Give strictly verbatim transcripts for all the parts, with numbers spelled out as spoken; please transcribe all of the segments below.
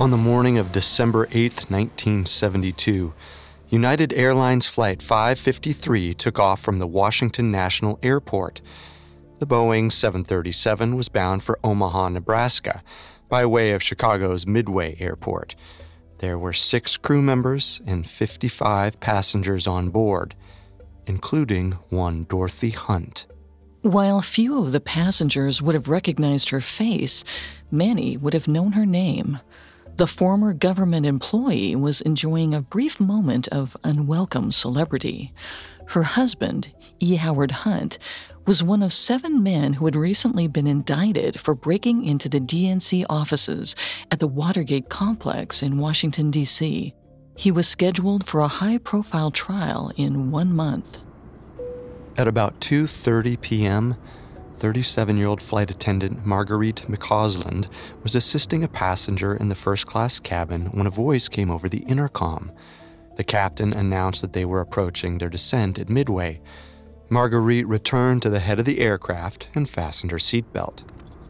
On the morning of December eighth, nineteen seventy-two, United Airlines Flight five fifty-three took off from the Washington National Airport. The Boeing seven thirty-seven was bound for Omaha, Nebraska, by way of Chicago's Midway Airport. There were six crew members and fifty-five passengers on board, including one Dorothy Hunt. While few of the passengers would have recognized her face, many would have known her name. The former government employee was enjoying a brief moment of unwelcome celebrity. Her husband, E. Howard Hunt, was one of seven men who had recently been indicted for breaking into the D N C offices at the Watergate complex in Washington, D C He was scheduled for a high-profile trial in one month. At about two thirty p.m., thirty-seven-year-old flight attendant Marguerite McCausland was assisting a passenger in the first-class cabin when a voice came over the intercom. The captain announced that they were approaching their descent at Midway. Marguerite returned to the head of the aircraft and fastened her seatbelt.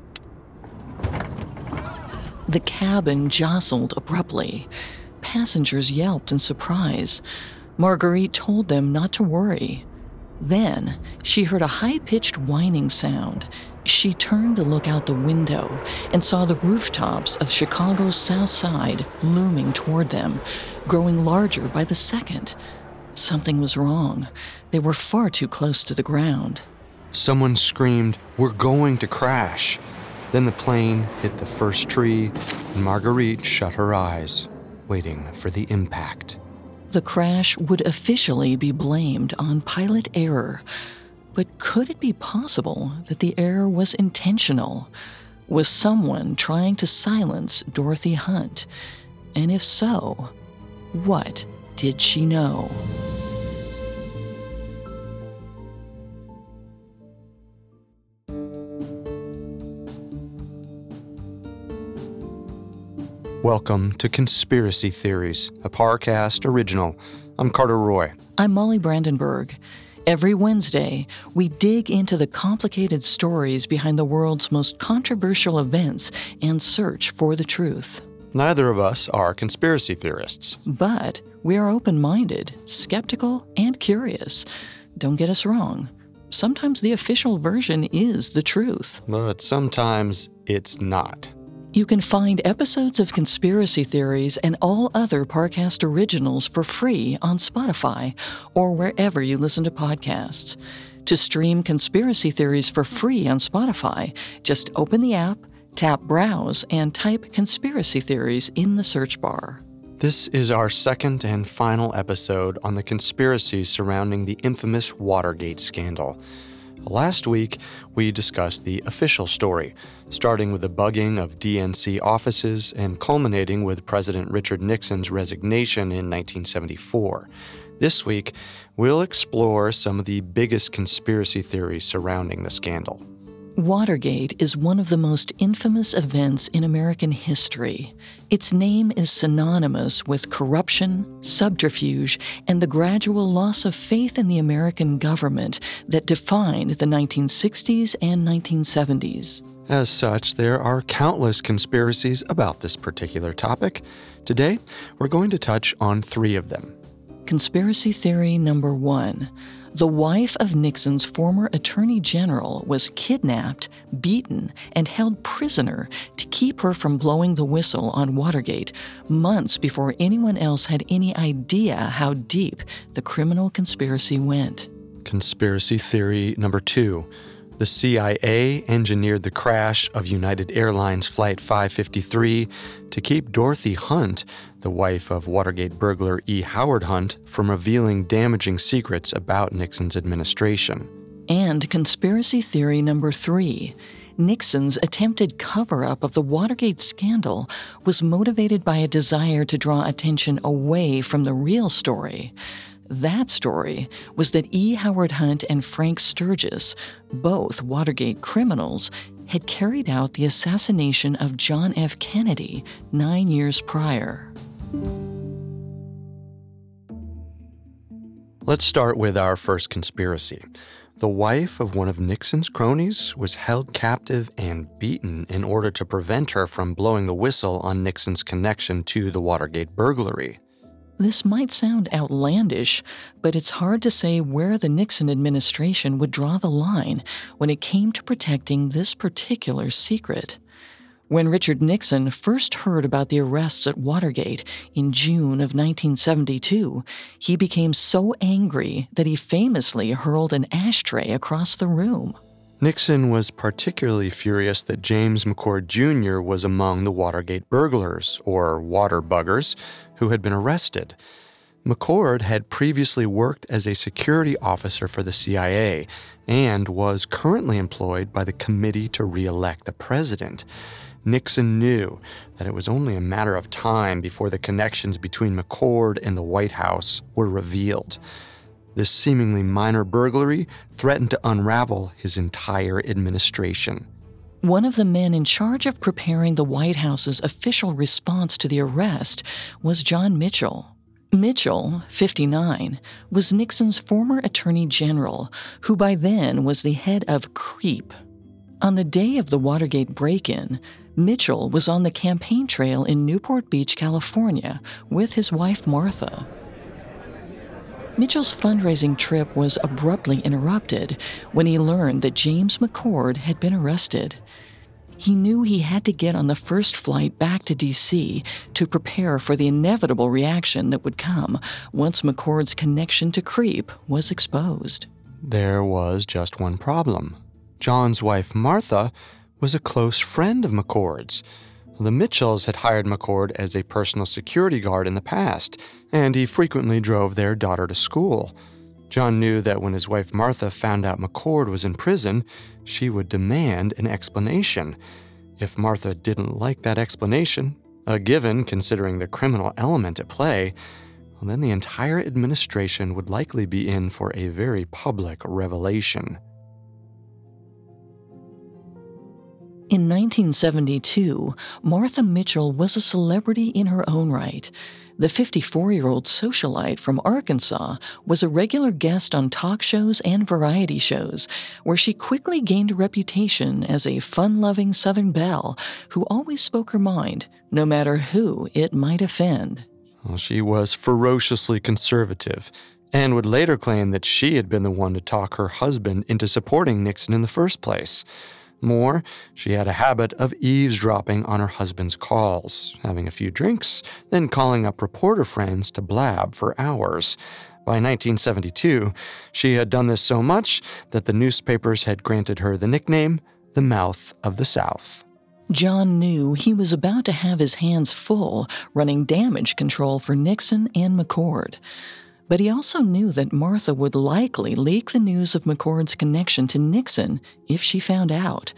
The cabin jostled abruptly. Passengers yelped in surprise. Marguerite told them not to worry. Then, she heard a high-pitched whining sound. She turned to look out the window and saw the rooftops of Chicago's South Side looming toward them, growing larger by the second. Something was wrong. They were far too close to the ground. Someone screamed, "We're going to crash." Then the plane hit the first tree, and Marguerite shut her eyes, waiting for the impact. The crash would officially be blamed on pilot error. But could it be possible that the error was intentional? Was someone trying to silence Dorothy Hunt? And if so, what did she know? Welcome to Conspiracy Theories, a Parcast original. I'm Carter Roy. I'm Molly Brandenburg. Every Wednesday, we dig into the complicated stories behind the world's most controversial events and search for the truth. Neither of us are conspiracy theorists. But we are open-minded, skeptical, and curious. Don't get us wrong. Sometimes the official version is the truth. But sometimes it's not. You can find episodes of Conspiracy Theories and all other Parcast originals for free on Spotify or wherever you listen to podcasts. To stream Conspiracy Theories for free on Spotify, just open the app, tap Browse, and type Conspiracy Theories in the search bar. This is our second and final episode on the conspiracies surrounding the infamous Watergate scandal. Last week, we discussed the official story, starting with the bugging of D N C offices and culminating with President Richard Nixon's resignation in nineteen seventy-four. This week, we'll explore some of the biggest conspiracy theories surrounding the scandal. Watergate is one of the most infamous events in American history. Its name is synonymous with corruption, subterfuge, and the gradual loss of faith in the American government that defined the nineteen sixties and nineteen seventies. As such, there are countless conspiracies about this particular topic. Today, we're going to touch on three of them. Conspiracy theory number one. The wife of Nixon's former attorney general was kidnapped, beaten, and held prisoner to keep her from blowing the whistle on Watergate months before anyone else had any idea how deep the criminal conspiracy went. Conspiracy theory number two. The C I A engineered the crash of United Airlines Flight five fifty-three to keep Dorothy Hunt, the wife of Watergate burglar E. Howard Hunt, from revealing damaging secrets about Nixon's administration. And conspiracy theory number three. Nixon's attempted cover-up of the Watergate scandal was motivated by a desire to draw attention away from the real story. That story was that E. Howard Hunt and Frank Sturgis, both Watergate criminals, had carried out the assassination of John F. Kennedy nine years prior. Let's start with our first conspiracy. The wife of one of Nixon's cronies was held captive and beaten in order to prevent her from blowing the whistle on Nixon's connection to the Watergate burglary. This might sound outlandish, but it's hard to say where the Nixon administration would draw the line when it came to protecting this particular secret. When Richard Nixon first heard about the arrests at Watergate in June of nineteen seventy-two, he became so angry that he famously hurled an ashtray across the room. Nixon was particularly furious that James McCord Junior was among the Watergate burglars, or water buggers, who had been arrested. McCord had previously worked as a security officer for the C I A and was currently employed by the Committee to Re-elect the President. Nixon knew that it was only a matter of time before the connections between McCord and the White House were revealed. This seemingly minor burglary threatened to unravel his entire administration. One of the men in charge of preparing the White House's official response to the arrest was John Mitchell. Mitchell, fifty-nine, was Nixon's former attorney general, who by then was the head of CREEP. On the day of the Watergate break-in, Mitchell was on the campaign trail in Newport Beach, California, with his wife Martha. Mitchell's fundraising trip was abruptly interrupted when he learned that James McCord had been arrested. He knew he had to get on the first flight back to D C to prepare for the inevitable reaction that would come once McCord's connection to CREEP was exposed. There was just one problem. John's wife, Martha, was a close friend of McCord's. The Mitchells had hired McCord as a personal security guard in the past, and he frequently drove their daughter to school. John knew that when his wife Martha found out McCord was in prison, she would demand an explanation. If Martha didn't like that explanation, a given considering the criminal element at play, well, then the entire administration would likely be in for a very public revelation. In nineteen seventy-two, Martha Mitchell was a celebrity in her own right. The fifty-four-year-old socialite from Arkansas was a regular guest on talk shows and variety shows, where she quickly gained a reputation as a fun-loving Southern belle who always spoke her mind, no matter who it might offend. Well, she was ferociously conservative and would later claim that she had been the one to talk her husband into supporting Nixon in the first place. More, she had a habit of eavesdropping on her husband's calls, having a few drinks, then calling up reporter friends to blab for hours. By nineteen seventy-two, she had done this so much that the newspapers had granted her the nickname, the Mouth of the South. John knew he was about to have his hands full running damage control for Nixon and McCord. But he also knew that Martha would likely leak the news of McCord's connection to Nixon if she found out.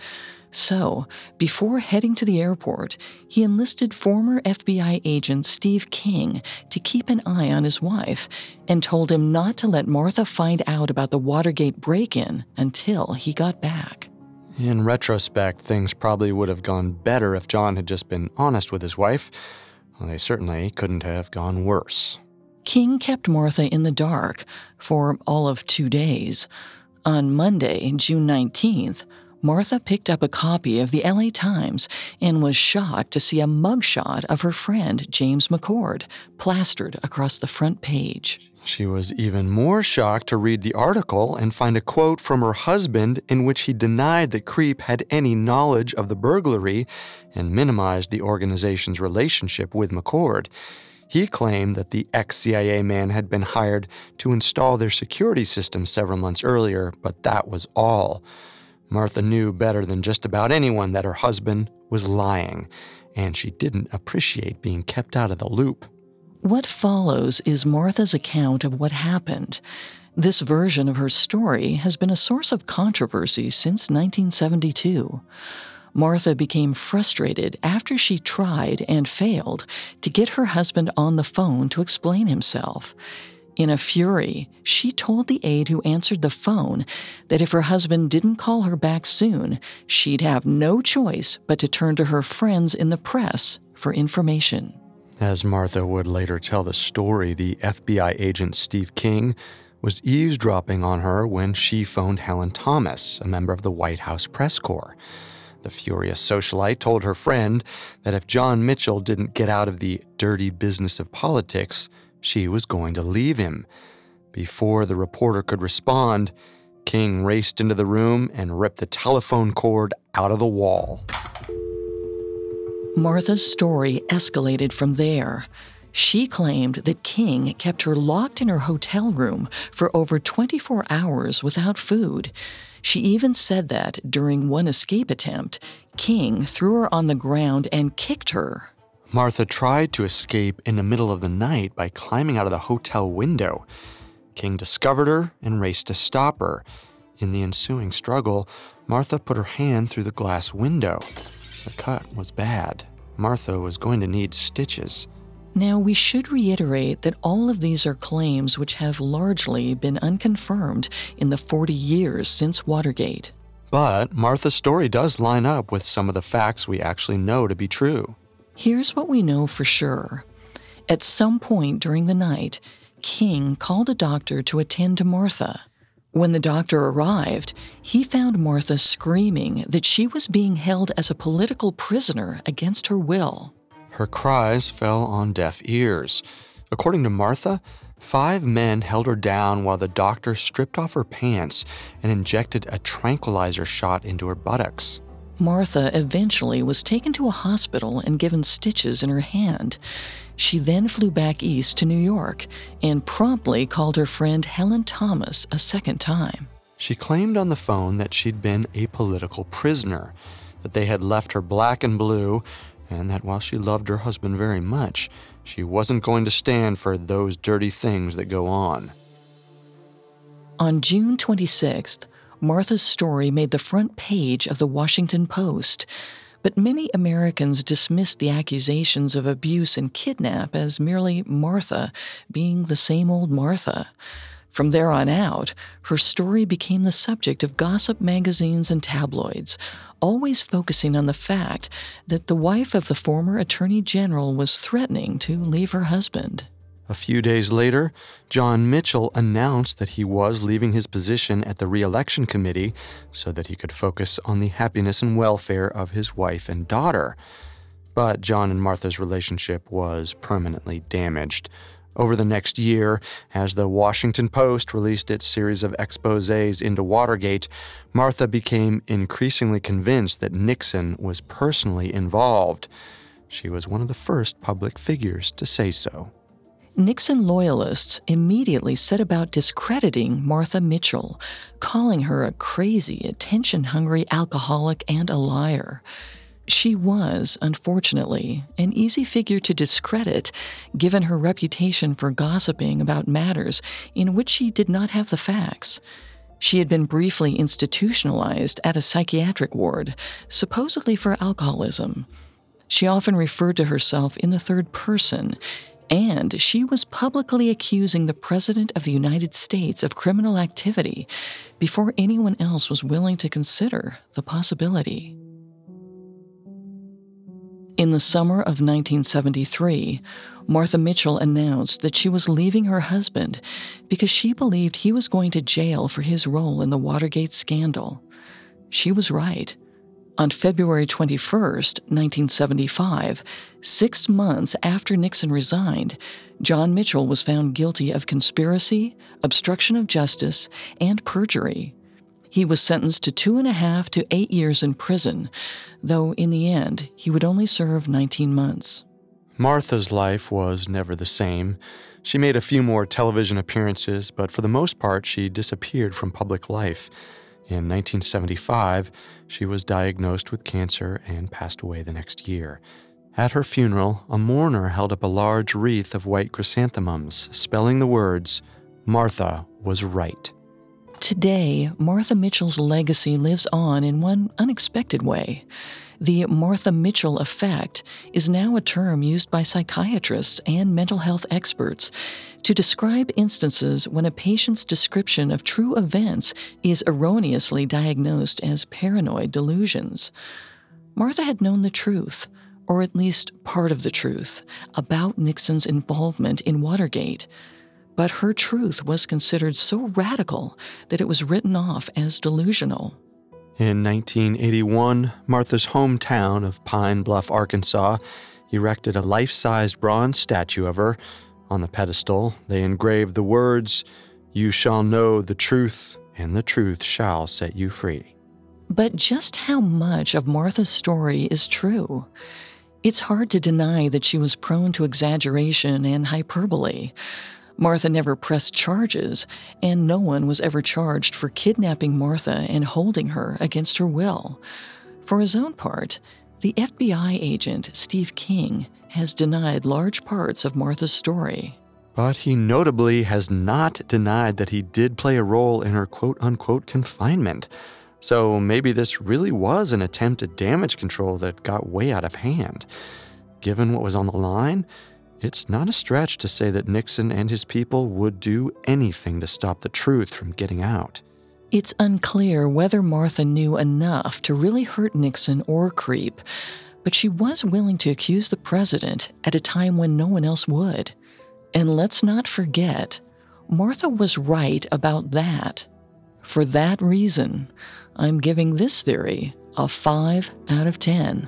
So, before heading to the airport, he enlisted former F B I agent Steve King to keep an eye on his wife and told him not to let Martha find out about the Watergate break-in until he got back. In retrospect, things probably would have gone better if John had just been honest with his wife. Well, they certainly couldn't have gone worse. King kept Martha in the dark for all of two days. On Monday, June nineteenth, Martha picked up a copy of the L A Times and was shocked to see a mugshot of her friend James McCord plastered across the front page. She was even more shocked to read the article and find a quote from her husband in which he denied that CREEP had any knowledge of the burglary and minimized the organization's relationship with McCord. He claimed that the ex-C I A man had been hired to install their security system several months earlier, but that was all. Martha knew better than just about anyone that her husband was lying, and she didn't appreciate being kept out of the loop. What follows is Martha's account of what happened. This version of her story has been a source of controversy since nineteen seventy-two. Martha became frustrated after she tried and failed to get her husband on the phone to explain himself. In a fury, she told the aide who answered the phone that if her husband didn't call her back soon, she'd have no choice but to turn to her friends in the press for information. As Martha would later tell the story, the F B I agent Steve King was eavesdropping on her when she phoned Helen Thomas, a member of the White House press corps. The furious socialite told her friend that if John Mitchell didn't get out of the dirty business of politics, she was going to leave him. Before the reporter could respond, King raced into the room and ripped the telephone cord out of the wall. Martha's story escalated from there. She claimed that King kept her locked in her hotel room for over twenty-four hours without food. She even said that during one escape attempt, King threw her on the ground and kicked her. Martha tried to escape in the middle of the night by climbing out of the hotel window. King discovered her and raced to stop her. In the ensuing struggle, Martha put her hand through the glass window. The cut was bad. Martha was going to need stitches. Now, we should reiterate that all of these are claims which have largely been unconfirmed in the forty years since Watergate. But Martha's story does line up with some of the facts we actually know to be true. Here's what we know for sure. At some point during the night, King called a doctor to attend to Martha. When the doctor arrived, he found Martha screaming that she was being held as a political prisoner against her will. Her cries fell on deaf ears. According to Martha, five men held her down while the doctor stripped off her pants and injected a tranquilizer shot into her buttocks. Martha eventually was taken to a hospital and given stitches in her hand. She then flew back east to New York and promptly called her friend Helen Thomas a second time. She claimed on the phone that she'd been a political prisoner, that they had left her black and blue, and that while she loved her husband very much, she wasn't going to stand for those dirty things that go on. On June twenty-sixth, Martha's story made the front page of the Washington Post, but many Americans dismissed the accusations of abuse and kidnap as merely Martha being the same old Martha. From there on out, her story became the subject of gossip magazines and tabloids, always focusing on the fact that the wife of the former Attorney General was threatening to leave her husband. A few days later, John Mitchell announced that he was leaving his position at the Re-election Committee so that he could focus on the happiness and welfare of his wife and daughter. But John and Martha's relationship was permanently damaged. Over the next year, as the Washington Post released its series of exposés into Watergate, Martha became increasingly convinced that Nixon was personally involved. She was one of the first public figures to say so. Nixon loyalists immediately set about discrediting Martha Mitchell, calling her a crazy, attention-hungry alcoholic and a liar. She was, unfortunately, an easy figure to discredit, given her reputation for gossiping about matters in which she did not have the facts. She had been briefly institutionalized at a psychiatric ward, supposedly for alcoholism. She often referred to herself in the third person, and she was publicly accusing the President of the United States of criminal activity before anyone else was willing to consider the possibility. In the summer of nineteen seventy-three, Martha Mitchell announced that she was leaving her husband because she believed he was going to jail for his role in the Watergate scandal. She was right. On February twenty-first, nineteen seventy-five, six months after Nixon resigned, John Mitchell was found guilty of conspiracy, obstruction of justice, and perjury. He was sentenced to two and a half to eight years in prison, though in the end, he would only serve nineteen months. Martha's life was never the same. She made a few more television appearances, but for the most part, she disappeared from public life. In nineteen seventy-five, she was diagnosed with cancer and passed away the next year. At her funeral, a mourner held up a large wreath of white chrysanthemums, spelling the words, "Martha was right." Today, Martha Mitchell's legacy lives on in one unexpected way. The Martha Mitchell effect is now a term used by psychiatrists and mental health experts to describe instances when a patient's description of true events is erroneously diagnosed as paranoid delusions. Martha had known the truth, or at least part of the truth, about Nixon's involvement in Watergate. but her truth was considered so radical that it was written off as delusional. In nineteen eighty-one, Martha's hometown of Pine Bluff, Arkansas, erected a life-sized bronze statue of her. On the pedestal, they engraved the words, "You shall know the truth, and the truth shall set you free." But just how much of Martha's story is true? It's hard to deny that she was prone to exaggeration and hyperbole. Martha never pressed charges, and no one was ever charged for kidnapping Martha and holding her against her will. For his own part, the F B I agent Steve King has denied large parts of Martha's story. But he notably has not denied that he did play a role in her quote-unquote confinement. So maybe this really was an attempt at damage control that got way out of hand. Given what was on the line, it's not a stretch to say that Nixon and his people would do anything to stop the truth from getting out. It's unclear whether Martha knew enough to really hurt Nixon or Creep, but she was willing to accuse the president at a time when no one else would. And let's not forget, Martha was right about that. For that reason, I'm giving this theory a five out of ten.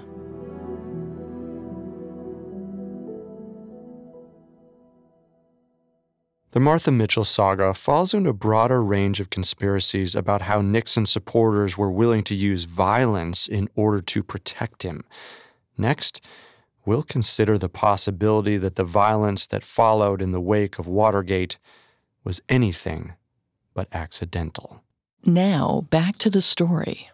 The Martha Mitchell saga falls into a broader range of conspiracies about how Nixon supporters were willing to use violence in order to protect him. Next, we'll consider the possibility that the violence that followed in the wake of Watergate was anything but accidental. Now, back to the story.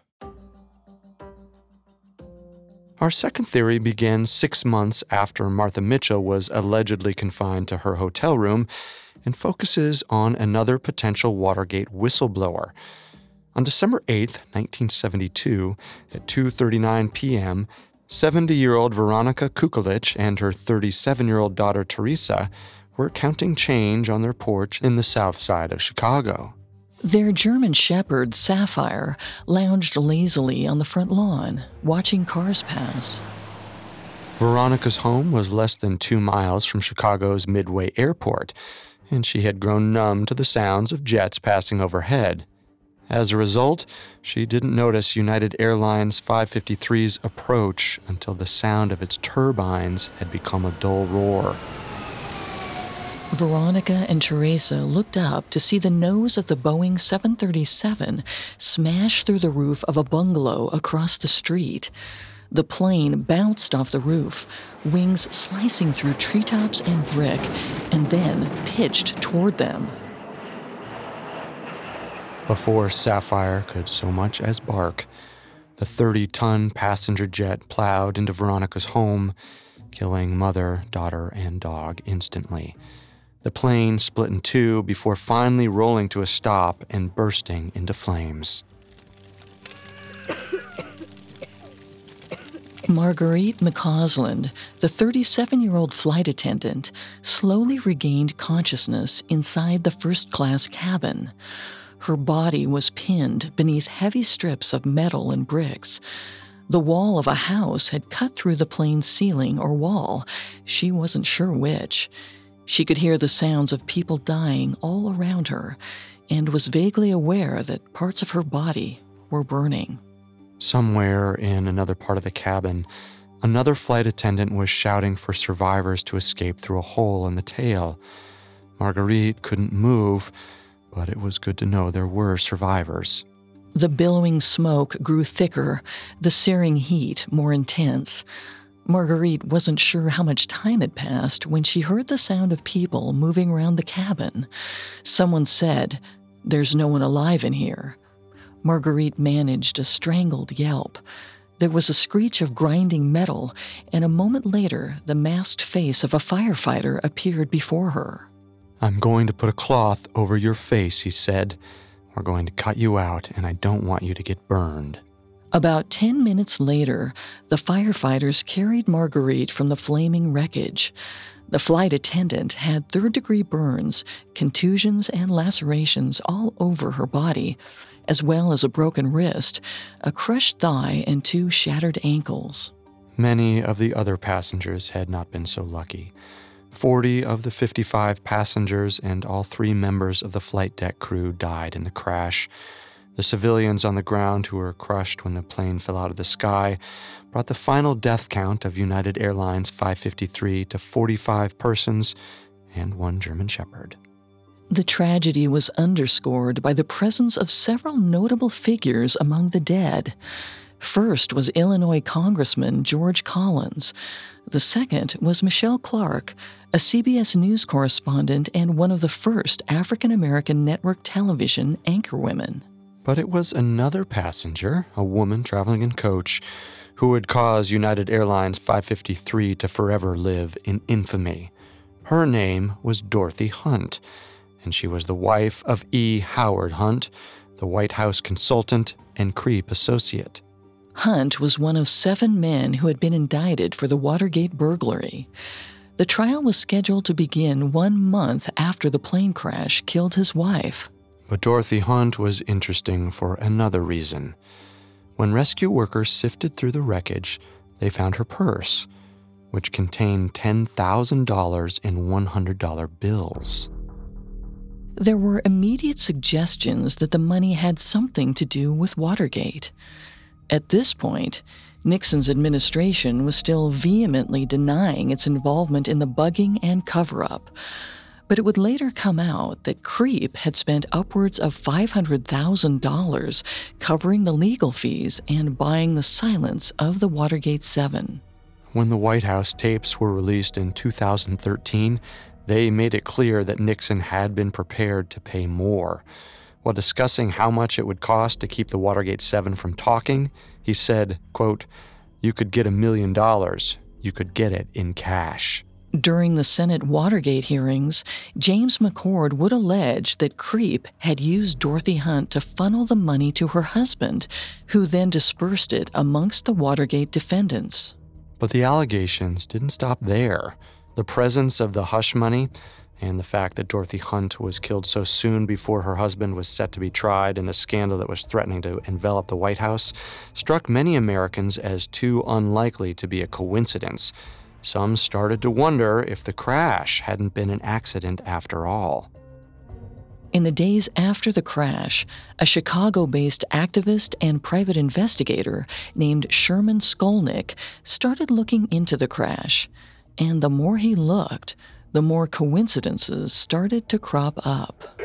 Our second theory begins six months after Martha Mitchell was allegedly confined to her hotel room and focuses on another potential Watergate whistleblower. On December eighth, nineteen seventy-two, at two thirty-nine p.m., seventy-year-old Veronica Kukulich and her thirty-seven-year-old daughter Teresa were counting change on their porch in the south side of Chicago. Their German shepherd, Sapphire, lounged lazily on the front lawn, watching cars pass. Veronica's home was less than two miles from Chicago's Midway Airport, and she had grown numb to the sounds of jets passing overhead. As a result, she didn't notice United Airlines five fifty-three's approach until the sound of its turbines had become a dull roar. Veronica and Teresa looked up to see the nose of the Boeing seven thirty-seven smash through the roof of a bungalow across the street. The plane bounced off the roof, wings slicing through treetops and brick, and then pitched toward them. Before Sapphire could so much as bark, the thirty-ton passenger jet plowed into Veronica's home, killing mother, daughter, and dog instantly. The plane split in two before finally rolling to a stop and bursting into flames. Marguerite McCausland, the thirty-seven-year-old flight attendant, slowly regained consciousness inside the first-class cabin. Her body was pinned beneath heavy strips of metal and bricks. The wall of a house had cut through the plane's ceiling or wall. She wasn't sure which. She could hear the sounds of people dying all around her and was vaguely aware that parts of her body were burning. Somewhere in another part of the cabin, another flight attendant was shouting for survivors to escape through a hole in the tail. Marguerite couldn't move, but it was good to know there were survivors. The billowing smoke grew thicker, the searing heat more intense. Marguerite wasn't sure how much time had passed when she heard the sound of people moving around the cabin. Someone said, "There's no one alive in here." Marguerite managed a strangled yelp. There was a screech of grinding metal, and a moment later, the masked face of a firefighter appeared before her. "I'm going to put a cloth over your face," he said. "We're going to cut you out, and I don't want you to get burned." About ten minutes later, the firefighters carried Marguerite from the flaming wreckage. The flight attendant had third-degree burns, contusions, and lacerations all over her body, as well as a broken wrist, a crushed thigh, and two shattered ankles. Many of the other passengers had not been so lucky. forty of the fifty-five passengers and all three members of the flight deck crew died in the crash. The civilians on the ground who were crushed when the plane fell out of the sky brought the final death count of United Airlines five fifty-three to forty-five persons and one German Shepherd. The tragedy was underscored by the presence of several notable figures among the dead. First was Illinois Congressman George Collins. The second was Michelle Clark, a C B S News correspondent and one of the first African-American network television anchorwomen. But it was another passenger, a woman traveling in coach, who would cause United Airlines five fifty-three to forever live in infamy. Her name was Dorothy Hunt, and she was the wife of E. Howard Hunt, the White House consultant and creep associate. Hunt was one of seven men who had been indicted for the Watergate burglary. The trial was scheduled to begin one month after the plane crash killed his wife. But Dorothy Hunt was interesting for another reason. When rescue workers sifted through the wreckage, they found her purse, which contained ten thousand dollars in one hundred dollar bills. There were immediate suggestions that the money had something to do with Watergate. At this point, Nixon's administration was still vehemently denying its involvement in the bugging and cover-up. But it would later come out that Creep had spent upwards of five hundred thousand dollars covering the legal fees and buying the silence of the Watergate Seven. When the White House tapes were released in two thousand thirteen, they made it clear that Nixon had been prepared to pay more. While discussing how much it would cost to keep the Watergate Seven from talking, he said, quote, "You could get a million dollars. You could get it in cash." During the Senate Watergate hearings, James McCord would allege that Creep had used Dorothy Hunt to funnel the money to her husband, who then dispersed it amongst the Watergate defendants. But the allegations didn't stop there. The presence of the hush money and the fact that Dorothy Hunt was killed so soon before her husband was set to be tried in a scandal that was threatening to envelop the White House struck many Americans as too unlikely to be a coincidence. Some started to wonder if the crash hadn't been an accident after all. In the days after the crash, a Chicago-based activist and private investigator named Sherman Skolnick started looking into the crash. And the more he looked, the more coincidences started to crop up.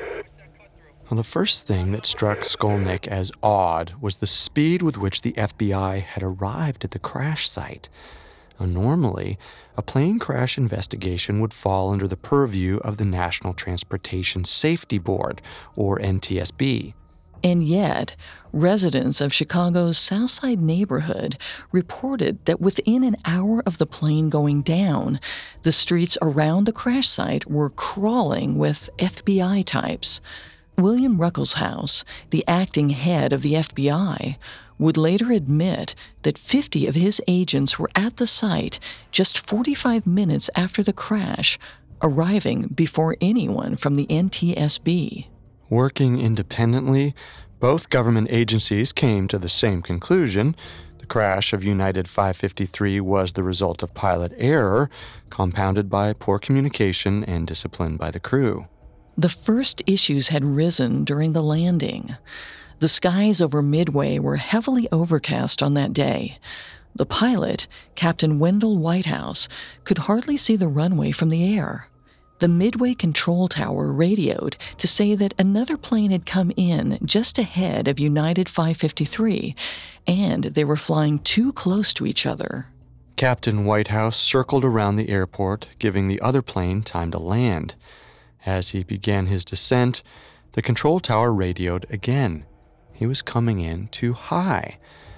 Well, the first thing that struck Skolnick as odd was the speed with which the F B I had arrived at the crash site. Now, normally, a plane crash investigation would fall under the purview of the National Transportation Safety Board, or N T S B. And yet, residents of Chicago's Southside neighborhood reported that within an hour of the plane going down, the streets around the crash site were crawling with F B I types. William Ruckelshaus, the acting head of the F B I, would later admit that fifty of his agents were at the site just forty-five minutes after the crash, arriving before anyone from the N T S B. Working independently, both government agencies came to the same conclusion. The crash of United five fifty-three was the result of pilot error, compounded by poor communication and discipline by the crew. The first issues had risen during the landing. The skies over Midway were heavily overcast on that day. The pilot, Captain Wendell Whitehouse, could hardly see the runway from the air. The Midway control tower radioed to say that another plane had come in just ahead of United five fifty-three, and they were flying too close to each other. Captain Whitehouse circled around the airport, giving the other plane time to land. As he began his descent, the control tower radioed again. He was coming in too high.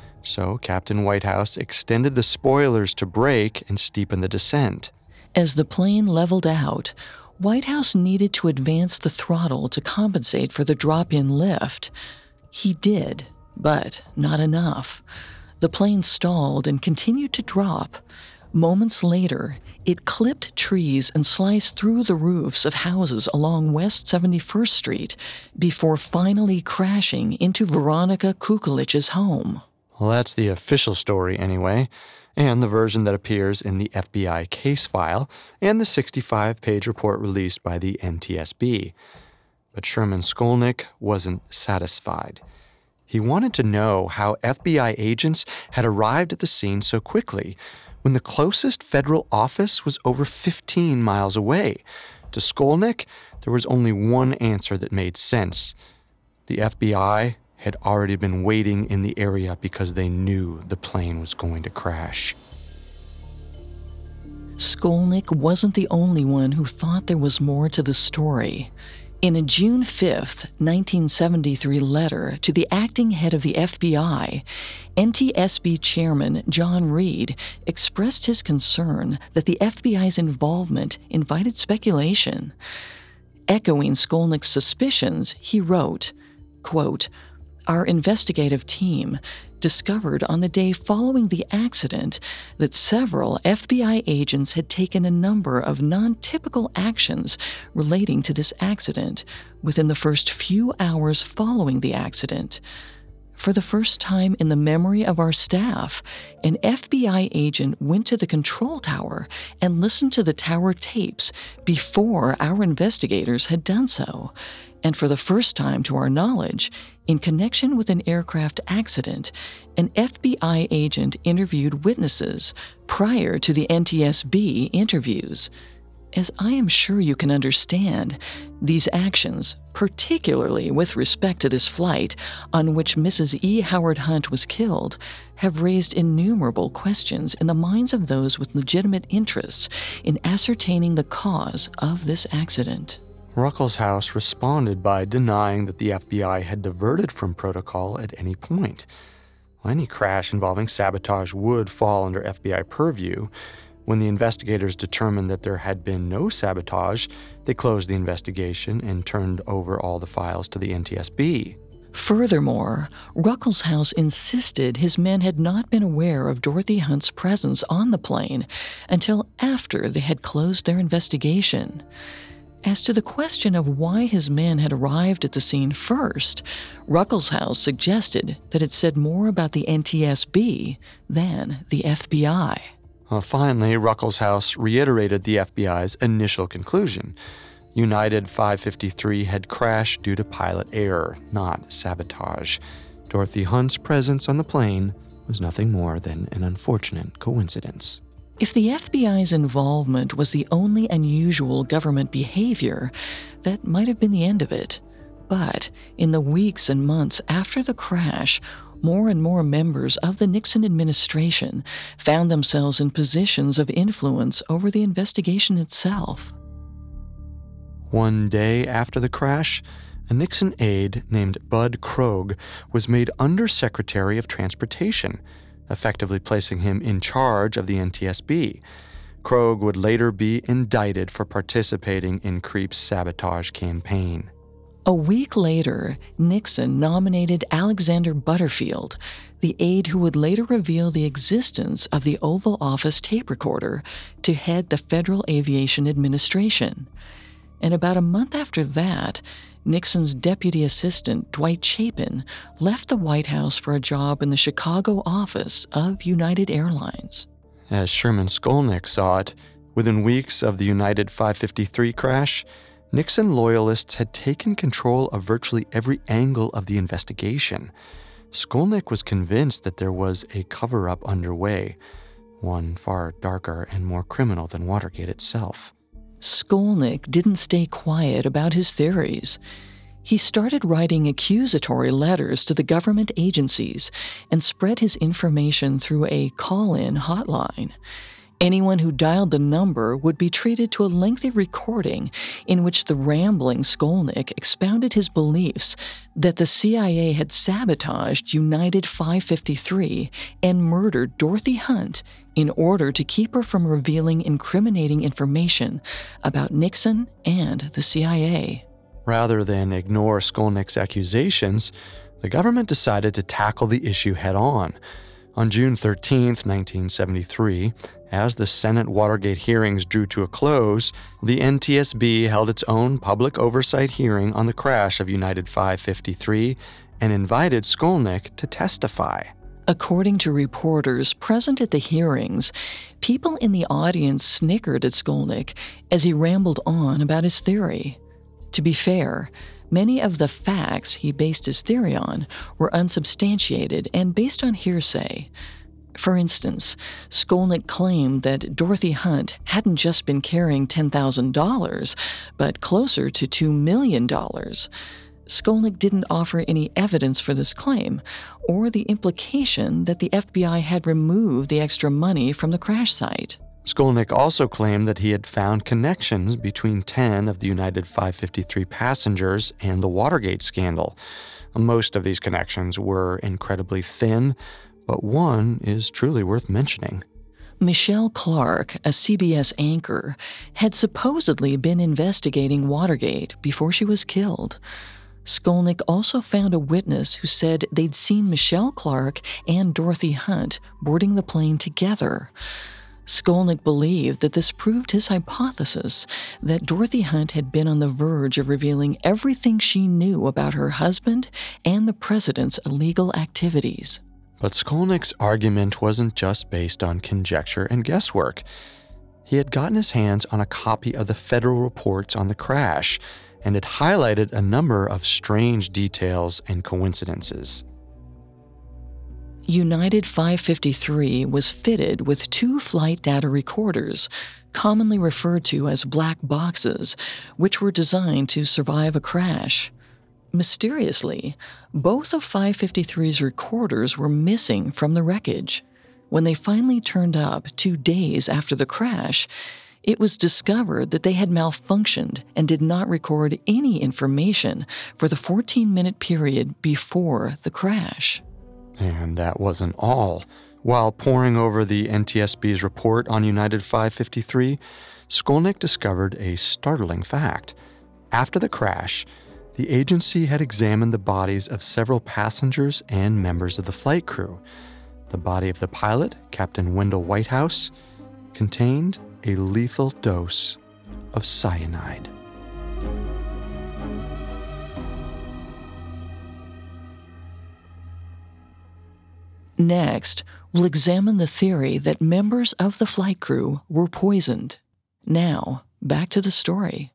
So Captain Whitehouse extended the spoilers to brake and steepen the descent. As the plane leveled out, Whitehouse needed to advance the throttle to compensate for the drop-in lift. He did, but not enough. The plane stalled and continued to drop. Moments later, it clipped trees and sliced through the roofs of houses along West seventy-first Street before finally crashing into Veronica Kukulich's home. Well, that's the official story anyway, and the version that appears in the F B I case file and the sixty-five page report released by the N T S B. But Sherman Skolnick wasn't satisfied. He wanted to know how F B I agents had arrived at the scene so quickly when the closest federal office was over fifteen miles away. To Skolnick, there was only one answer that made sense. The F B I had already been waiting in the area because they knew the plane was going to crash. Skolnick wasn't the only one who thought there was more to the story. In a June fifth, nineteen seventy-three letter to the acting head of the F B I, N T S B Chairman John Reed expressed his concern that the F B I's involvement invited speculation. Echoing Skolnick's suspicions, he wrote, quote, "Our investigative team discovered on the day following the accident that several F B I agents had taken a number of non-typical actions relating to this accident within the first few hours following the accident. For the first time in the memory of our staff, an F B I agent went to the control tower and listened to the tower tapes before our investigators had done so. And for the first time to our knowledge, in connection with an aircraft accident, an F B I agent interviewed witnesses prior to the N T S B interviews. As I am sure you can understand, these actions, particularly with respect to this flight on which Missus E. Howard Hunt was killed, have raised innumerable questions in the minds of those with legitimate interests in ascertaining the cause of this accident." Ruckelshaus responded by denying that the F B I had diverted from protocol at any point. Any crash involving sabotage would fall under F B I purview. When the investigators determined that there had been no sabotage, they closed the investigation and turned over all the files to the N T S B. Furthermore, Ruckelshaus insisted his men had not been aware of Dorothy Hunt's presence on the plane until after they had closed their investigation. As to the question of why his men had arrived at the scene first, Ruckelshaus suggested that it said more about the N T S B than the F B I. Well, finally, Ruckelshaus reiterated the F B I's initial conclusion. United five fifty-three had crashed due to pilot error, not sabotage. Dorothy Hunt's presence on the plane was nothing more than an unfortunate coincidence. If the F B I's involvement was the only unusual government behavior, that might have been the end of it. But in the weeks and months after the crash, more and more members of the Nixon administration found themselves in positions of influence over the investigation itself. One day after the crash, a Nixon aide named Bud Krogh was made Undersecretary of Transportation, effectively placing him in charge of the N T S B. Krogh would later be indicted for participating in Creep's sabotage campaign. A week later, Nixon nominated Alexander Butterfield, the aide who would later reveal the existence of the Oval Office tape recorder, to head the Federal Aviation Administration. And about a month after that, Nixon's deputy assistant, Dwight Chapin, left the White House for a job in the Chicago office of United Airlines. As Sherman Skolnick saw it, within weeks of the United five fifty-three crash, Nixon loyalists had taken control of virtually every angle of the investigation. Skolnick was convinced that there was a cover-up underway, one far darker and more criminal than Watergate itself. Skolnick didn't stay quiet about his theories. He started writing accusatory letters to the government agencies and spread his information through a call-in hotline. Anyone who dialed the number would be treated to a lengthy recording in which the rambling Skolnick expounded his beliefs that the C I A had sabotaged United five fifty-three and murdered Dorothy Hunt in order to keep her from revealing incriminating information about Nixon and the C I A. Rather than ignore Skolnick's accusations, the government decided to tackle the issue head-on. On June thirteenth, nineteen seventy-three, as the Senate Watergate hearings drew to a close, the N T S B held its own public oversight hearing on the crash of United five fifty-three and invited Skolnick to testify. According to reporters present at the hearings, people in the audience snickered at Skolnick as he rambled on about his theory. To be fair, many of the facts he based his theory on were unsubstantiated and based on hearsay. For instance, Skolnick claimed that Dorothy Hunt hadn't just been carrying ten thousand dollars, but closer to two million dollars. Skolnick didn't offer any evidence for this claim, or the implication that the F B I had removed the extra money from the crash site. Skolnick also claimed that he had found connections between ten of the United five fifty-three passengers and the Watergate scandal. Most of these connections were incredibly thin, but one is truly worth mentioning. Michelle Clark, a C B S anchor, had supposedly been investigating Watergate before she was killed. Skolnick also found a witness who said they'd seen Michelle Clark and Dorothy Hunt boarding the plane together. Skolnick believed that this proved his hypothesis that Dorothy Hunt had been on the verge of revealing everything she knew about her husband and the president's illegal activities. But Skolnick's argument wasn't just based on conjecture and guesswork. He had gotten his hands on a copy of the federal reports on the crash, and it highlighted a number of strange details and coincidences. United five fifty-three was fitted with two flight data recorders, commonly referred to as black boxes, which were designed to survive a crash. Mysteriously, both of five fifty-three's recorders were missing from the wreckage. When they finally turned up two days after the crash, it was discovered that they had malfunctioned and did not record any information for the fourteen-minute period before the crash. And that wasn't all. While poring over the N T S B's report on United five fifty-three, Skolnick discovered a startling fact. After the crash, the agency had examined the bodies of several passengers and members of the flight crew. The body of the pilot, Captain Wendell Whitehouse, contained a lethal dose of cyanide. Next, we'll examine the theory that members of the flight crew were poisoned. Now, back to the story.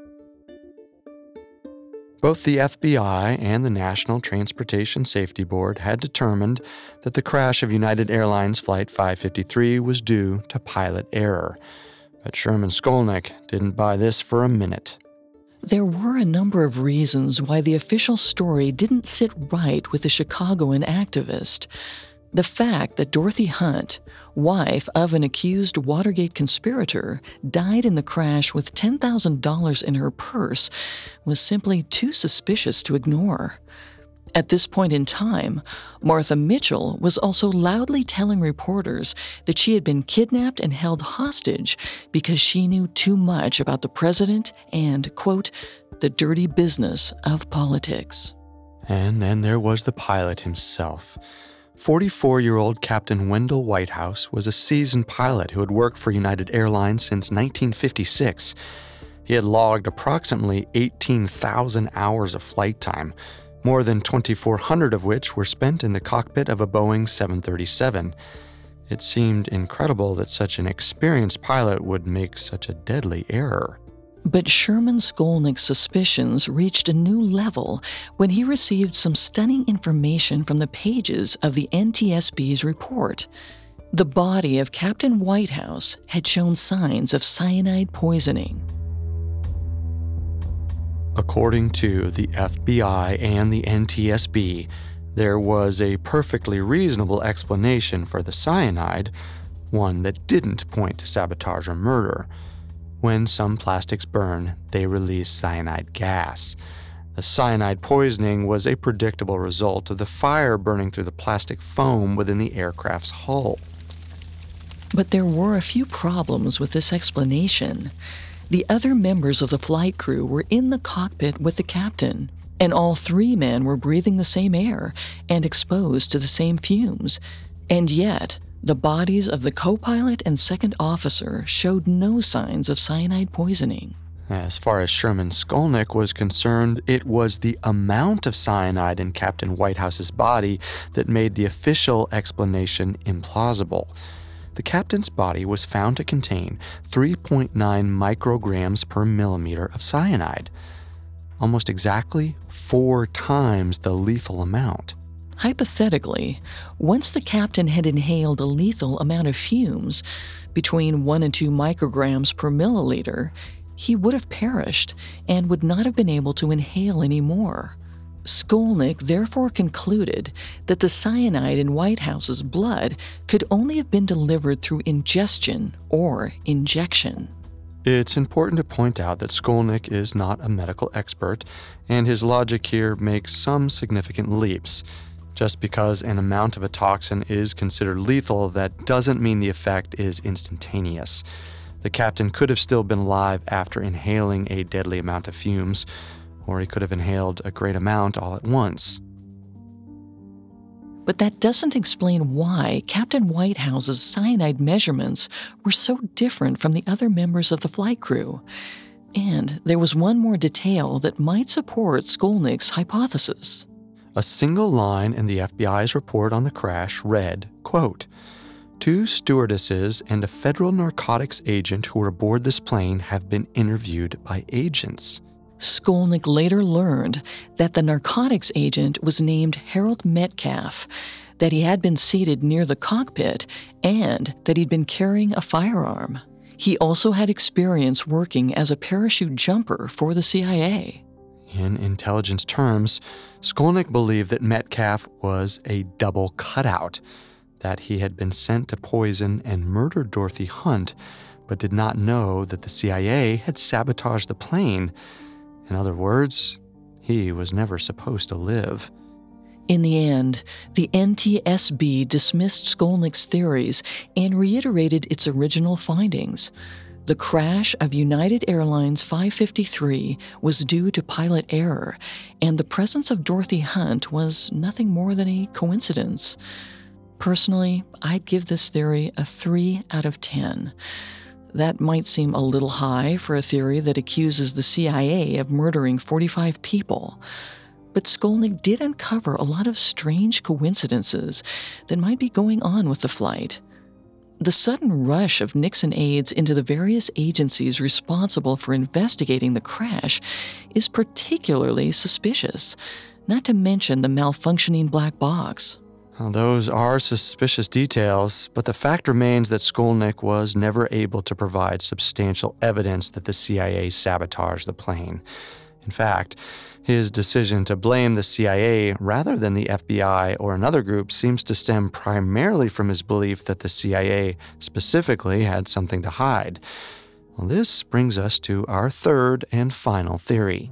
Both the F B I and the National Transportation Safety Board had determined that the crash of United Airlines Flight five fifty-three was due to pilot error. But Sherman Skolnick didn't buy this for a minute. There were a number of reasons why the official story didn't sit right with the Chicagoan activist. The fact that Dorothy Hunt, wife of an accused Watergate conspirator, died in the crash with ten thousand dollars in her purse was simply too suspicious to ignore. At this point in time, Martha Mitchell was also loudly telling reporters that she had been kidnapped and held hostage because she knew too much about the president and, quote, the dirty business of politics. And then there was the pilot himself. forty-four-year-old Captain Wendell Whitehouse was a seasoned pilot who had worked for United Airlines since nineteen fifty-six. He had logged approximately eighteen thousand hours of flight time, more than twenty-four hundred of which were spent in the cockpit of a Boeing seven thirty-seven. It seemed incredible that such an experienced pilot would make such a deadly error. But Sherman Skolnick's suspicions reached a new level when he received some stunning information from the pages of the N T S B's report. The body of Captain Whitehouse had shown signs of cyanide poisoning. According to the F B I and the N T S B, there was a perfectly reasonable explanation for the cyanide, one that didn't point to sabotage or murder. When some plastics burn, they release cyanide gas. The cyanide poisoning was a predictable result of the fire burning through the plastic foam within the aircraft's hull. But there were a few problems with this explanation. The other members of the flight crew were in the cockpit with the captain, and all three men were breathing the same air and exposed to the same fumes. And yet, the bodies of the co-pilot and second officer showed no signs of cyanide poisoning. As far as Sherman Skolnick was concerned, it was the amount of cyanide in Captain Whitehouse's body that made the official explanation implausible. The captain's body was found to contain three point nine micrograms per millimeter of cyanide, almost exactly four times the lethal amount. Hypothetically, once the captain had inhaled a lethal amount of fumes, between one and two micrograms per milliliter, he would have perished and would not have been able to inhale any more. Skolnick therefore concluded that the cyanide in Whitehouse's blood could only have been delivered through ingestion or injection. It's important to point out that Skolnick is not a medical expert, and his logic here makes some significant leaps. Just because an amount of a toxin is considered lethal, that doesn't mean the effect is instantaneous. The captain could have still been alive after inhaling a deadly amount of fumes, or he could have inhaled a great amount all at once. But that doesn't explain why Captain Whitehouse's cyanide measurements were so different from the other members of the flight crew. And there was one more detail that might support Skolnick's hypothesis. A single line in the F B I's report on the crash read, quote, "Two stewardesses and a federal narcotics agent who were aboard this plane have been interviewed by agents." Skolnick later learned that the narcotics agent was named Harold Metcalf, that he had been seated near the cockpit, and that he'd been carrying a firearm. He also had experience working as a parachute jumper for the C I A. In intelligence terms, Skolnick believed that Metcalf was a double cutout, that he had been sent to poison and murder Dorothy Hunt, but did not know that the C I A had sabotaged the plane. In other words, he was never supposed to live. In the end, the N T S B dismissed Skolnick's theories and reiterated its original findings. The crash of United Airlines five fifty-three was due to pilot error, and the presence of Dorothy Hunt was nothing more than a coincidence. Personally, I'd give this theory a three out of ten. That might seem a little high for a theory that accuses the C I A of murdering forty-five people. But Skolnick did uncover a lot of strange coincidences that might be going on with the flight. The sudden rush of Nixon aides into the various agencies responsible for investigating the crash is particularly suspicious, not to mention the malfunctioning black box. Well, those are suspicious details, but the fact remains that Skolnick was never able to provide substantial evidence that the C I A sabotaged the plane. In fact, his decision to blame the C I A rather than the F B I or another group seems to stem primarily from his belief that the C I A specifically had something to hide. Well, this brings us to our third and final theory.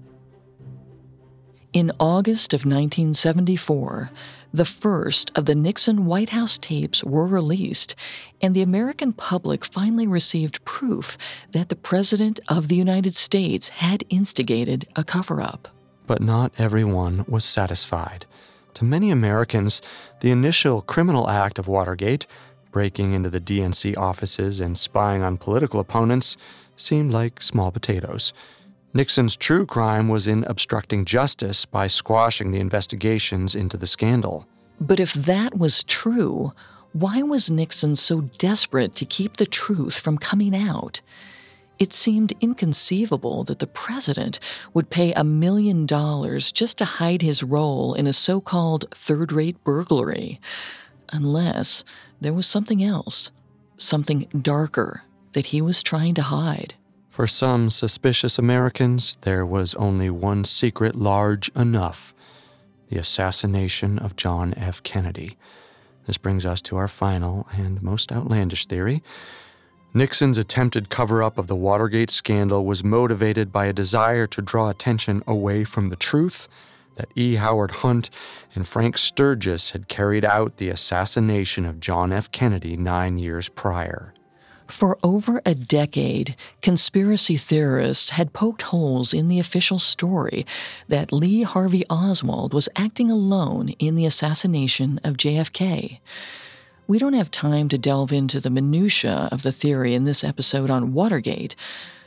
In August of nineteen seventy-four, the first of the Nixon White House tapes were released, and the American public finally received proof that the President of the United States had instigated a cover-up. But not everyone was satisfied. To many Americans, the initial criminal act of Watergate, breaking into the D N C offices and spying on political opponents, seemed like small potatoes. Nixon's true crime was in obstructing justice by squashing the investigations into the scandal. But if that was true, why was Nixon so desperate to keep the truth from coming out? It seemed inconceivable that the president would pay a million dollars just to hide his role in a so-called third-rate burglary, unless there was something else, something darker that he was trying to hide. For some suspicious Americans, there was only one secret large enough: the assassination of John F. Kennedy. This brings us to our final and most outlandish theory. Nixon's attempted cover-up of the Watergate scandal was motivated by a desire to draw attention away from the truth that E. Howard Hunt and Frank Sturgis had carried out the assassination of John F. Kennedy nine years prior. For over a decade, conspiracy theorists had poked holes in the official story that Lee Harvey Oswald was acting alone in the assassination of J F K. We don't have time to delve into the minutiae of the theory in this episode on Watergate,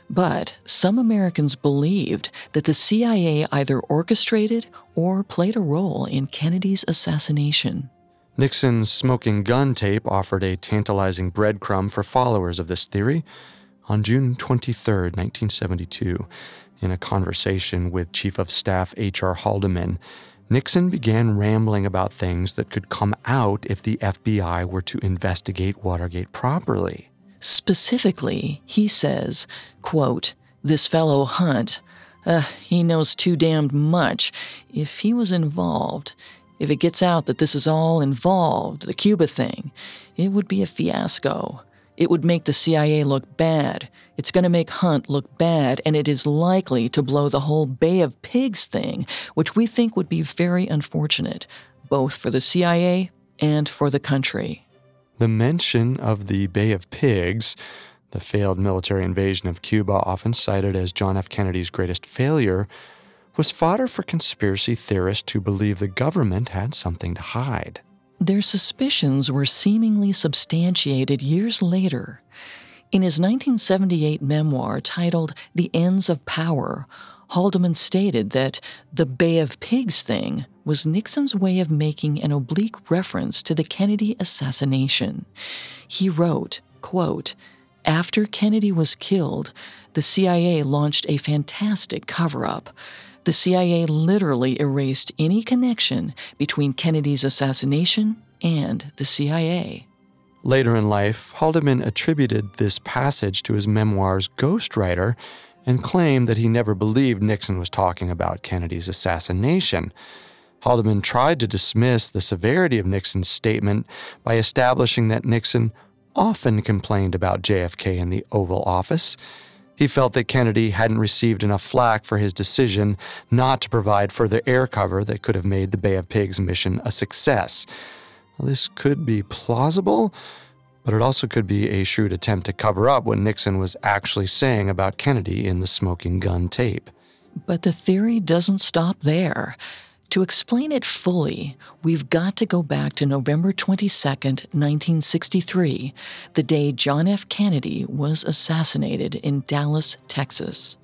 But some Americans believed that the C I A either orchestrated or played a role in Kennedy's assassination. Nixon's smoking gun tape offered a tantalizing breadcrumb for followers of this theory. On June twenty-third, nineteen seventy-two, in a conversation with Chief of Staff H R Haldeman, Nixon began rambling about things that could come out if the F B I were to investigate Watergate properly. Specifically, he says, quote, "This fellow Hunt, uh, he knows too damned much. If he was involved, if it gets out that this is all involved, the Cuba thing, it would be a fiasco. It would make the C I A look bad. It's going to make Hunt look bad, and it is likely to blow the whole Bay of Pigs thing, which we think would be very unfortunate, both for the C I A and for the country." The mention of the Bay of Pigs, the failed military invasion of Cuba often cited as John F. Kennedy's greatest failure, was fodder for conspiracy theorists who believed the government had something to hide. Their suspicions were seemingly substantiated years later. In his nineteen seventy-eight memoir titled The Ends of Power, Haldeman stated that the Bay of Pigs thing was Nixon's way of making an oblique reference to the Kennedy assassination. He wrote, quote, "After Kennedy was killed, the C I A launched a fantastic cover-up. The C I A literally erased any connection between Kennedy's assassination and the C I A." Later in life, Haldeman attributed this passage to his memoir's ghostwriter and claimed that he never believed Nixon was talking about Kennedy's assassination. Haldeman tried to dismiss the severity of Nixon's statement by establishing that Nixon often complained about J F K in the Oval Office. He felt that Kennedy hadn't received enough flack for his decision not to provide further air cover that could have made the Bay of Pigs mission a success. Well, this could be plausible, but it also could be a shrewd attempt to cover up what Nixon was actually saying about Kennedy in the smoking gun tape. But the theory doesn't stop there. To explain it fully, we've got to go back to November twenty-second, nineteen sixty-three, the day John F. Kennedy was assassinated in Dallas, Texas.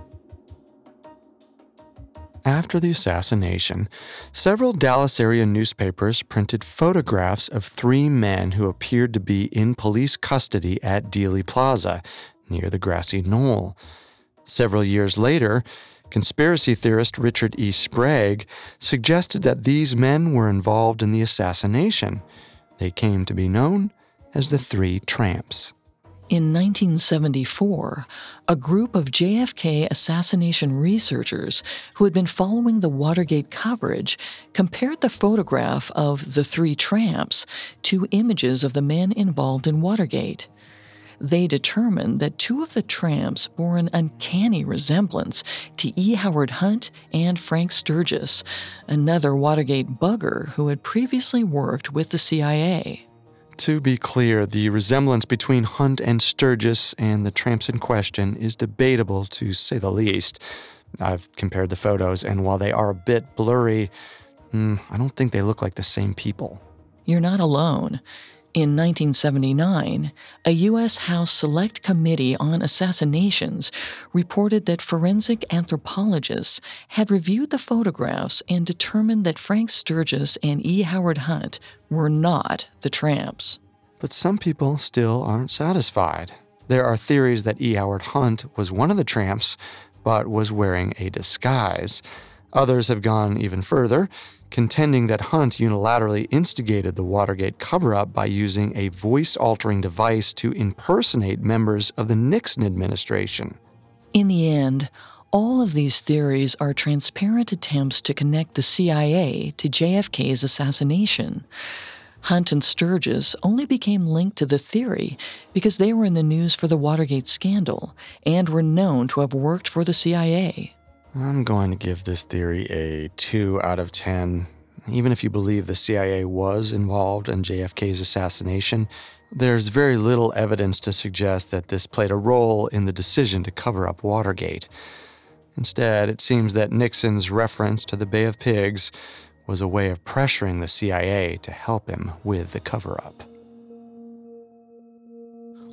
After the assassination, several Dallas area newspapers printed photographs of three men who appeared to be in police custody at Dealey Plaza, near the grassy knoll. Several years later, conspiracy theorist Richard E. Sprague suggested that these men were involved in the assassination. They came to be known as the Three Tramps. In nineteen seventy-four, a group of J F K assassination researchers who had been following the Watergate coverage compared the photograph of the Three Tramps to images of the men involved in Watergate. They determined that two of the tramps bore an uncanny resemblance to E. Howard Hunt and Frank Sturgis, another Watergate bugger who had previously worked with the C I A. To be clear, the resemblance between Hunt and Sturgis and the tramps in question is debatable, to say the least. I've compared the photos, and while they are a bit blurry, mm, I don't think they look like the same people. You're not alone. In nineteen seventy-nine, a U S House Select Committee on Assassinations reported that forensic anthropologists had reviewed the photographs and determined that Frank Sturgis and E. Howard Hunt were not the tramps. But some people still aren't satisfied. There are theories that E. Howard Hunt was one of the tramps, but was wearing a disguise. Others have gone even further, contending that Hunt unilaterally instigated the Watergate cover-up by using a voice-altering device to impersonate members of the Nixon administration. In the end, all of these theories are transparent attempts to connect the C I A to J F K's assassination. Hunt and Sturgis only became linked to the theory because they were in the news for the Watergate scandal and were known to have worked for the C I A. I'm going to give this theory a two out of ten. Even if you believe the C I A was involved in J F K's assassination, there's very little evidence to suggest that this played a role in the decision to cover up Watergate. Instead, it seems that Nixon's reference to the Bay of Pigs was a way of pressuring the C I A to help him with the cover-up.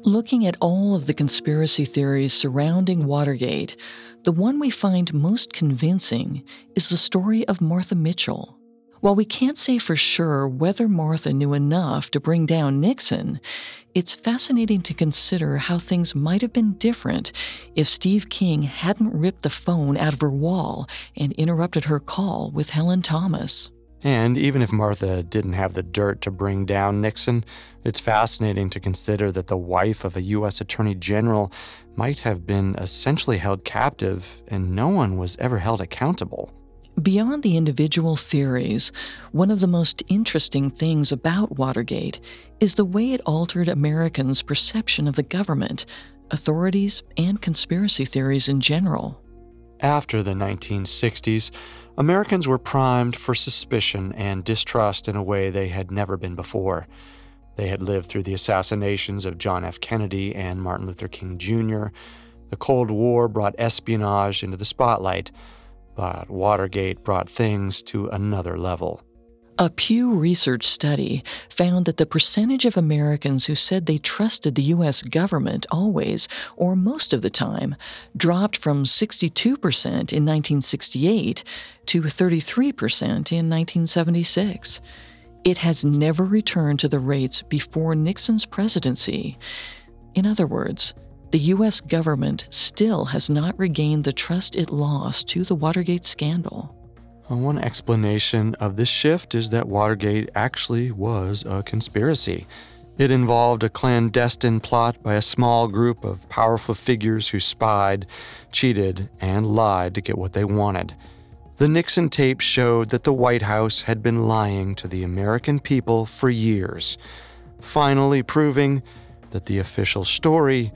Looking at all of the conspiracy theories surrounding Watergate, the one we find most convincing is the story of Martha Mitchell. While we can't say for sure whether Martha knew enough to bring down Nixon, it's fascinating to consider how things might have been different if Steve King hadn't ripped the phone out of her wall and interrupted her call with Helen Thomas. And even if Martha didn't have the dirt to bring down Nixon, it's fascinating to consider that the wife of a U S Attorney General might have been essentially held captive, and no one was ever held accountable. Beyond the individual theories, one of the most interesting things about Watergate is the way it altered Americans' perception of the government, authorities, and conspiracy theories in general. After the nineteen sixties, Americans were primed for suspicion and distrust in a way they had never been before. They had lived through the assassinations of John F. Kennedy and Martin Luther King Junior The Cold War brought espionage into the spotlight, but Watergate brought things to another level. A Pew Research study found that the percentage of Americans who said they trusted the U S government always, or most of the time, dropped from sixty-two percent in nineteen sixty-eight to thirty-three percent in nineteen seventy-six. It has never returned to the rates before Nixon's presidency. In other words, the U S government still has not regained the trust it lost to the Watergate scandal. One explanation of this shift is that Watergate actually was a conspiracy. It involved a clandestine plot by a small group of powerful figures who spied, cheated, and lied to get what they wanted. The Nixon tapes showed that the White House had been lying to the American people for years, finally proving that the official story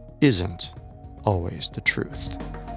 isn't always the truth.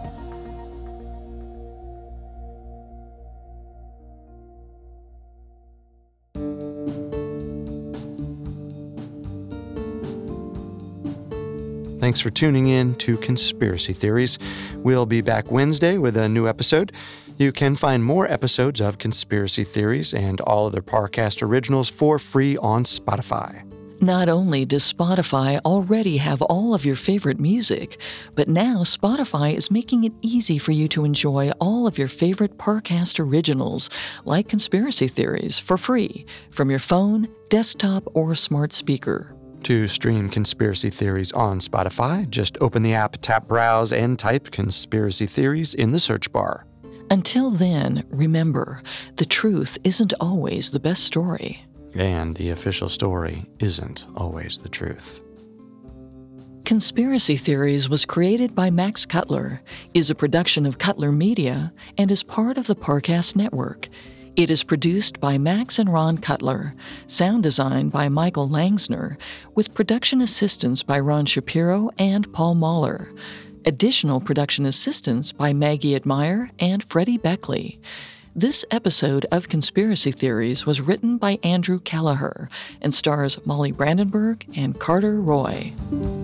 Thanks for tuning in to Conspiracy Theories. We'll be back Wednesday with a new episode. You can find more episodes of Conspiracy Theories and all other Parcast originals for free on Spotify. Not only does Spotify already have all of your favorite music, but now Spotify is making it easy for you to enjoy all of your favorite Parcast originals, like Conspiracy Theories, for free from your phone, desktop, or smart speaker. To stream Conspiracy Theories on Spotify, just open the app, tap Browse, and type Conspiracy Theories in the search bar. Until then, remember, the truth isn't always the best story. And the official story isn't always the truth. Conspiracy Theories was created by Max Cutler, is a production of Cutler Media, and is part of the Parcast Network. It is produced by Max and Ron Cutler, sound design by Michael Langsner, with production assistance by Ron Shapiro and Paul Mahler. Additional production assistance by Maggie Admire and Freddie Beckley. This episode of Conspiracy Theories was written by Andrew Kelleher and stars Molly Brandenburg and Carter Roy.